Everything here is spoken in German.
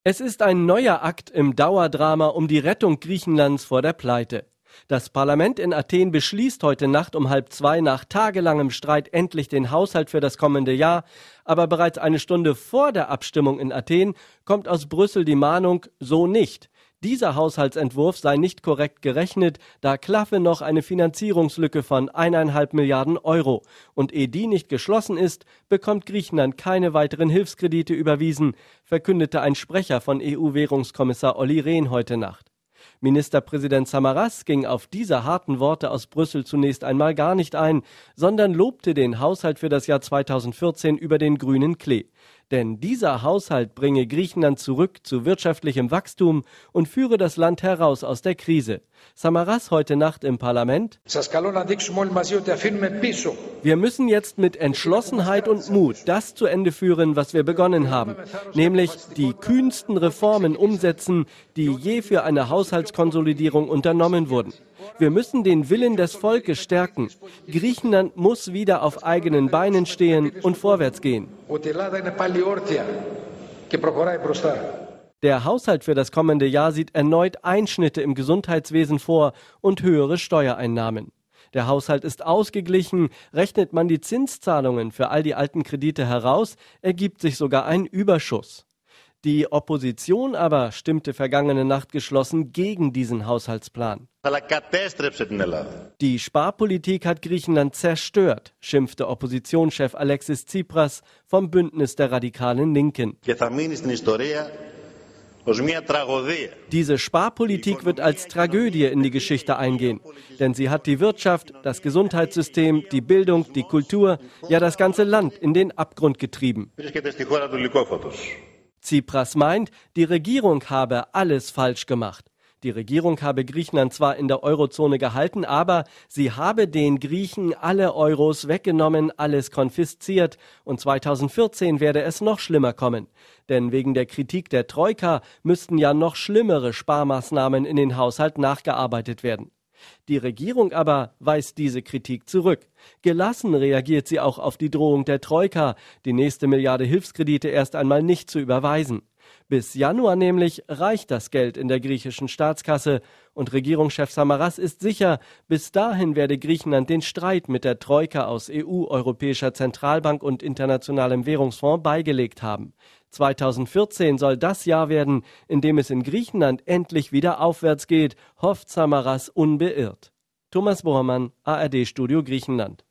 Es ist ein neuer Akt im Dauerdrama um die Rettung Griechenlands vor der Pleite. Das Parlament in Athen beschließt heute Nacht um 1:30 nach tagelangem Streit endlich den Haushalt für das kommende Jahr. Aber bereits eine Stunde vor der Abstimmung in Athen kommt aus Brüssel die Mahnung, so nicht. Dieser Haushaltsentwurf sei nicht korrekt gerechnet, da klaffe noch eine Finanzierungslücke von 1,5 Milliarden Euro. Und ehe die nicht geschlossen ist, bekommt Griechenland keine weiteren Hilfskredite überwiesen, verkündete ein Sprecher von EU-Währungskommissar Olli Rehn heute Nacht. Ministerpräsident Samaras ging auf diese harten Worte aus Brüssel zunächst einmal gar nicht ein, sondern lobte den Haushalt für das Jahr 2014 über den grünen Klee. Denn dieser Haushalt bringe Griechenland zurück zu wirtschaftlichem Wachstum und führe das Land heraus aus der Krise. Samaras heute Nacht im Parlament: Wir müssen jetzt mit Entschlossenheit und Mut das zu Ende führen, was wir begonnen haben, nämlich die kühnsten Reformen umsetzen, die je für eine Haushaltskonsolidierung unternommen wurden. Wir müssen den Willen des Volkes stärken. Griechenland muss wieder auf eigenen Beinen stehen und vorwärts gehen. Der Haushalt für das kommende Jahr sieht erneut Einschnitte im Gesundheitswesen vor und höhere Steuereinnahmen. Der Haushalt ist ausgeglichen, rechnet man die Zinszahlungen für all die alten Kredite heraus, ergibt sich sogar ein Überschuss. Die Opposition aber stimmte vergangene Nacht geschlossen gegen diesen Haushaltsplan. Die Sparpolitik hat Griechenland zerstört, schimpfte Oppositionschef Alexis Tsipras vom Bündnis der radikalen Linken. Diese Sparpolitik wird als Tragödie in die Geschichte eingehen, denn sie hat die Wirtschaft, das Gesundheitssystem, die Bildung, die Kultur, ja das ganze Land in den Abgrund getrieben. Tsipras meint, die Regierung habe alles falsch gemacht. Die Regierung habe Griechenland zwar in der Eurozone gehalten, aber sie habe den Griechen alle Euros weggenommen, alles konfisziert und 2014 werde es noch schlimmer kommen. Denn wegen der Kritik der Troika müssten ja noch schlimmere Sparmaßnahmen in den Haushalt nachgearbeitet werden. Die Regierung aber weist diese Kritik zurück. Gelassen reagiert sie auch auf die Drohung der Troika, die nächste Milliarde Hilfskredite erst einmal nicht zu überweisen. Bis Januar nämlich reicht das Geld in der griechischen Staatskasse und Regierungschef Samaras ist sicher, bis dahin werde Griechenland den Streit mit der Troika aus EU, Europäischer Zentralbank und Internationalem Währungsfonds beigelegt haben. 2014 soll das Jahr werden, in dem es in Griechenland endlich wieder aufwärts geht, hofft Samaras unbeirrt. Thomas Bormann, ARD Studio Griechenland.